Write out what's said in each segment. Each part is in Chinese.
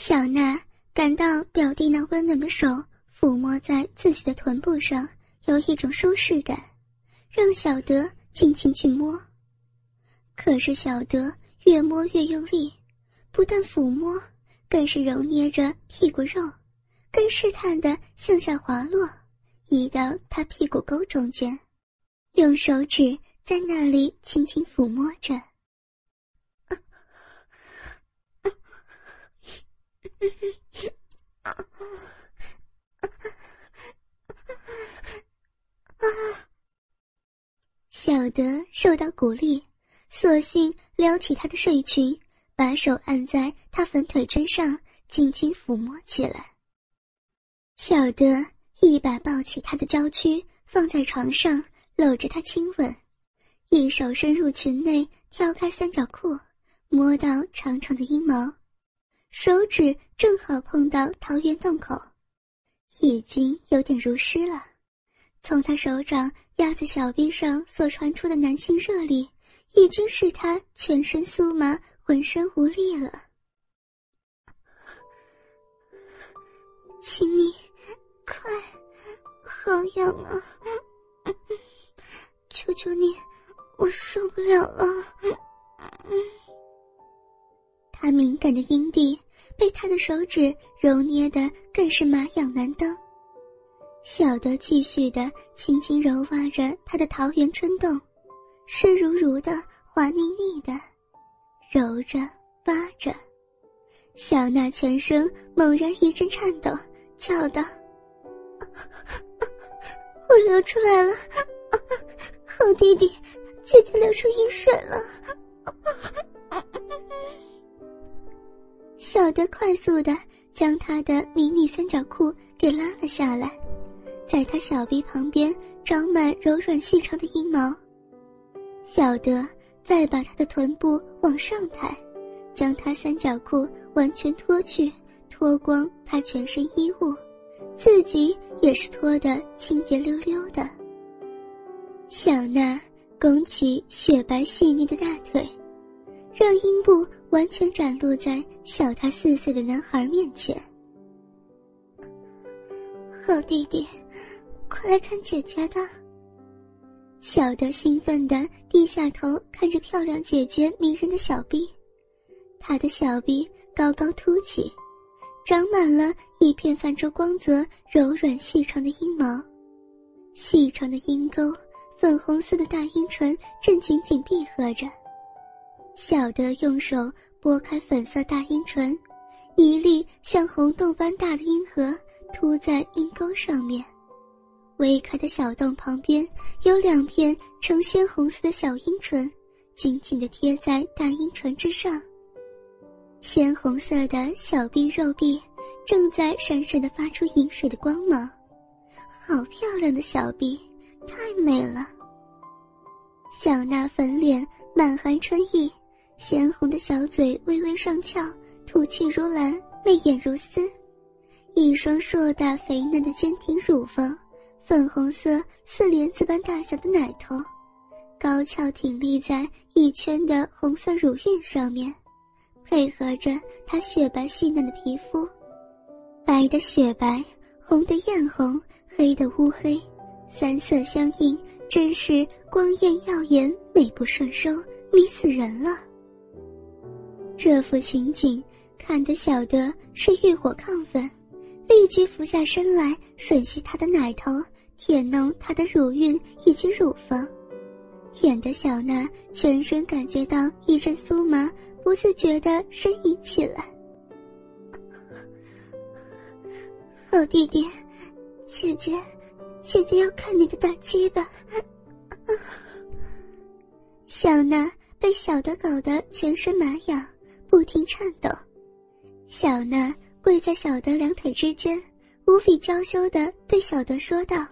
小娜感到表弟那温暖的手抚摸在自己的臀部上，有一种舒适感，让小德轻轻去摸。可是小德越摸越用力，不但抚摸，更是揉捏着屁股肉，更试探地向下滑落，移到他屁股沟中间，用手指在那里轻轻抚摸着。小德受到鼓励，索性撩起他的睡裙，把手按在他粉腿之上，轻轻抚摸起来。小德一把抱起他的娇躯，放在床上，搂着他亲吻，一手伸入裙内，挑开三角裤，摸到长长的阴毛，手指正好碰到桃源洞口，已经有点如湿了。从他手掌压在小臂上所传出的男性热力，已经使他全身酥麻，浑身无力了。请你快，好痒啊！求求你，我受不了了。他敏感的阴蒂被他的手指揉捏得更是麻痒难当。小德继续地轻轻揉挖着他的桃源春洞，湿如如的，滑腻腻的，揉着挖着。小娜全身猛然一阵颤抖，叫道：我流出来了，好弟弟，姐姐流出阴水了。小德快速地将他的迷你三角裤给拉了下来，在他小臂旁边长满柔软细长的阴毛。小德再把他的臀部往上抬，将他三角裤完全脱去，脱光他全身衣物，自己也是脱得清洁溜溜的。小娜拱起雪白细腻的大腿，让阴部完全展露在小他4岁的男孩面前。好弟弟，快来看姐姐的。小德兴奋地低下头看着漂亮姐姐迷人的小臂，她的小臂高高凸起，长满了一片泛出光泽、柔软细长的阴毛，细长的阴沟，粉红色的大阴唇正紧紧闭合着。小德用手拨开粉色大阴唇，一粒像红豆般大的阴核凸在阴沟上面，微开的小洞旁边有2片呈鲜红色的小阴唇，紧紧地贴在大阴唇之上。鲜红色的小臂肉壁正在闪闪地发出银水的光芒，好漂亮的小臂，太美了。小娜粉脸满含春意，鲜红的小嘴微微上翘，吐气如兰，媚眼如丝，一双硕大肥嫩的坚挺乳房，粉红色4莲子般大小的奶头，高翘挺立在一圈的红色乳晕上面，配合着她雪白细嫩的皮肤，白的雪白，红的艳红，黑的乌黑，3色相映，真是光艳耀眼，美不胜收，迷死人了。这幅情景看得小德是欲火亢奋，立即俯下身来吮吸她的奶头，舔弄她的乳晕以及乳房，舔得小娜全身感觉到一阵酥麻，不自觉地呻吟起来。好弟弟，姐姐要看你的大鸡巴。小娜被小德搞得全身麻痒，不停颤抖。小娜跪在小德2腿之间，无比娇羞地对小德说道：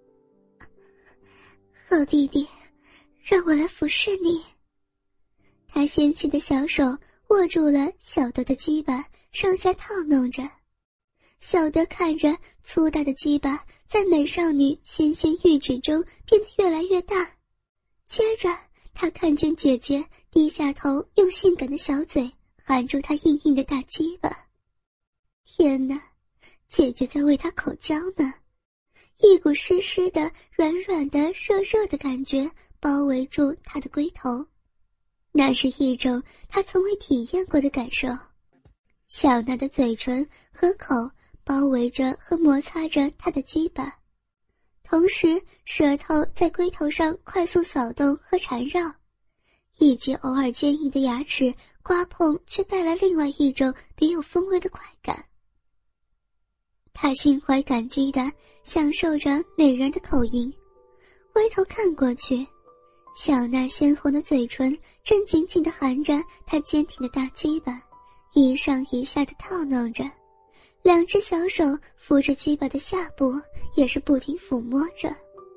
好弟弟，让我来服侍你。她纤细的小手握住了小德的鸡巴，上下套弄着。小德看着粗大的鸡巴在美少女纤纤玉指中变得越来越大，接着他看见姐姐低下头用性感的小嘴含住他硬硬的大鸡巴。 天哪，姐姐在为他口交呢，一股湿湿的、软软的、热热的感觉包围住他的龟头，那是一种他从未体验过的感受。小娜的嘴唇和口包围着和摩擦着他的鸡巴，同时舌头在龟头上快速扫动和缠绕，以及偶尔坚硬的牙齿刮碰，却带来另外一种别有风味的快感。他心怀感激地享受着美人的口淫，回头看过去，小娜鲜红的嘴唇正紧紧地含着他坚挺的大鸡巴，一上一下地套弄着，两只小手扶着鸡巴的下部，也是不停抚摸着。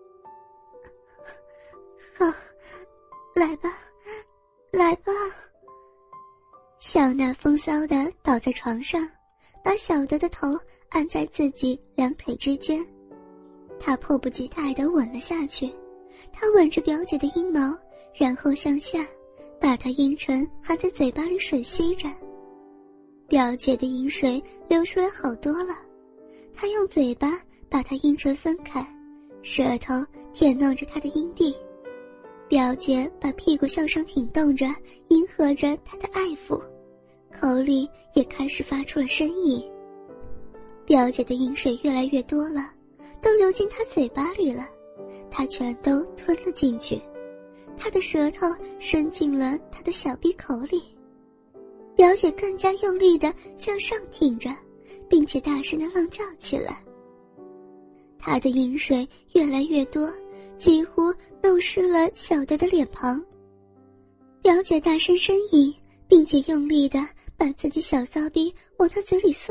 好，来吧，来吧。小娜风骚地倒在床上，把小德的头按在自己两腿之间，他迫不及待地吻了下去。他吻着表姐的阴毛，然后向下，把她阴唇含在嘴巴里吮吸着。表姐的阴水流出来好多了，他用嘴巴把她阴唇分开，舌头舔弄着她的阴蒂。表姐把屁股向上挺动着，迎合着他的爱抚，口里也开始发出了呻吟。表姐的饮水越来越多了，都流进她嘴巴里了，她全都吞了进去。她的舌头伸进了她的小闭口里，表姐更加用力地向上挺着，并且大声地浪叫起来。她的饮水越来越多，几乎弄湿了小德的脸庞。表姐大声呻吟，并且用力地把自己小骚逼往他嘴里送。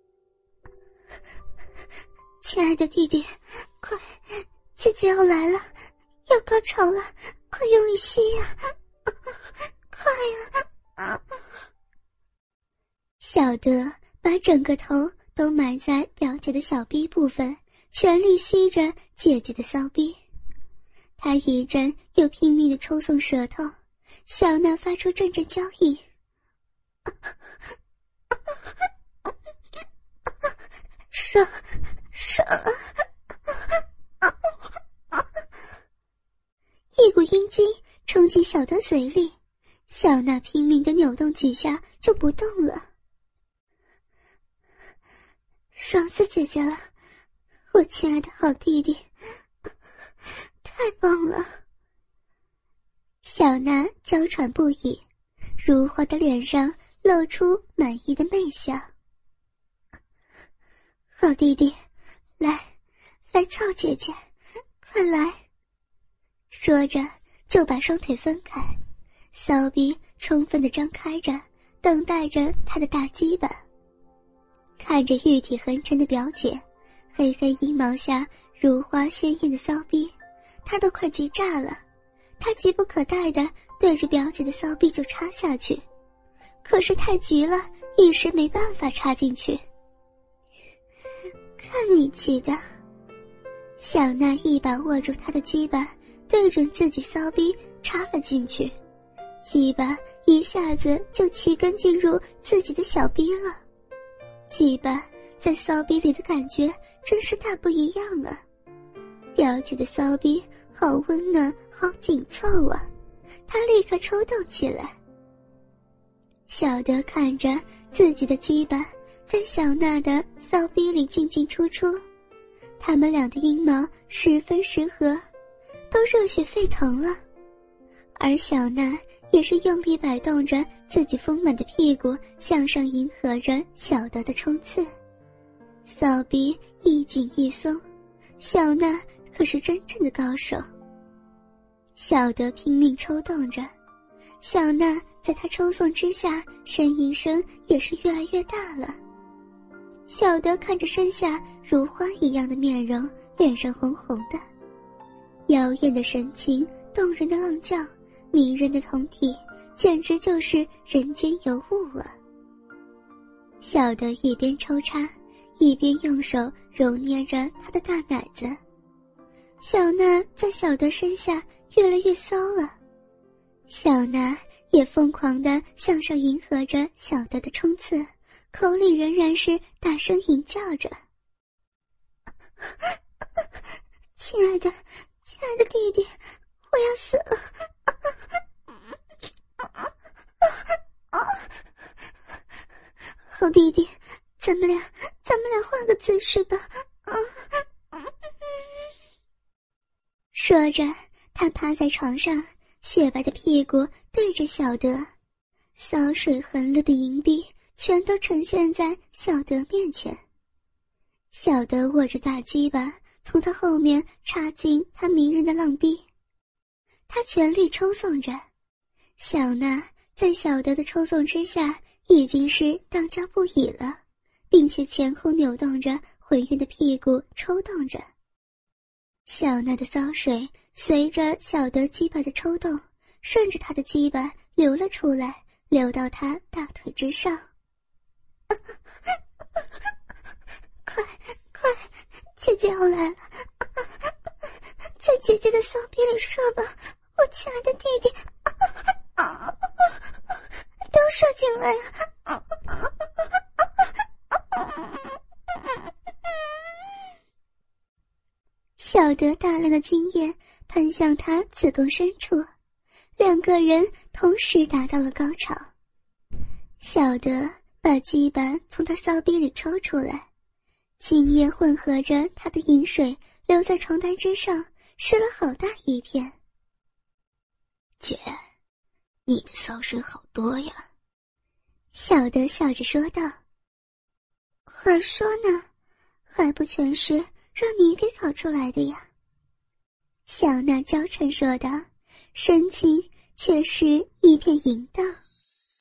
亲爱的弟弟，快，姐姐要来了，要高潮了，快用力吸呀，快呀！小德把整个头都埋在表姐的小逼部分，全力吸着姐姐的骚逼。他一阵又拼命地抽送舌头，小娜发出阵阵娇吟。爽爽！一股阴茎冲进小德嘴里，小娜拼命地扭动几下就不动了。爽死姐姐了，我亲爱的好弟弟，太棒了！小娜娇喘不已，如花的脸上露出满意的媚笑。好弟弟，来操姐姐，快来！说着就把双腿分开，骚逼充分地张开着，等待着他的大鸡巴。看着玉体横陈的表姐，黑黑阴毛下如花鲜艳的骚逼，他都快急炸了。他急不可待地对着表姐的骚逼就插下去，可是太急了，一时没办法插进去。看你急的！小娜一把握住他的鸡巴，对准自己骚逼插了进去，鸡巴一下子就齐根进入自己的小逼了。鸡巴在骚逼里的感觉真是大不一样啊！表姐的骚逼好温暖，好紧凑啊！他立刻抽动起来。小德看着自己的鸡巴在小娜的骚逼里进进出出，他们俩的阴毛十分适合，都热血沸腾了。而小娜也是用力摆动着自己丰满的屁股，向上迎合着小德的冲刺。骚逼一紧一松，小娜可是真正的高手。小德拼命抽动着，小娜在他抽送之下，呻吟声也是越来越大了。小德看着身下如花一样的面容，脸上红红的，妖艳的神情，动人的浪叫，迷人的酮体，简直就是人间尤物啊！小德一边抽插，一边用手揉捏着他的大奶子。小娜在小德身下越来越骚了，小娜也疯狂地向上迎合着小德的冲刺， 口里仍然是大声吟叫着：“亲爱的弟弟，我要死了！”好弟弟，咱们俩换个姿势吧。说着，他趴在床上，雪白的屁股对着小德，骚水横流的银币全都呈现在小德面前。小德握着大鸡巴，从他后面插进他迷人的浪壁，他全力抽送着。小娜在小德的抽送之下已经是荡娇不已了，并且前后扭动着浑圆的屁股抽动着。小娜的骚水随着小德鸡巴的抽动，顺着他的鸡巴流了出来，流到他大腿之上。快，姐姐要来了，在姐姐的骚逼里射吧，我亲爱的弟弟，都射进来啊！小德大量的精液喷向他子宫深处，两个人同时达到了高潮。小德把鸡巴从他骚逼里抽出来，精液混合着他的饮水流在床单之上，湿了好大一片。 姐，你的骚水好多呀。 小德笑着说道。还说呢，还不全是让你给搞出来的呀。小娜娇嗔说道，神情却是一片淫荡。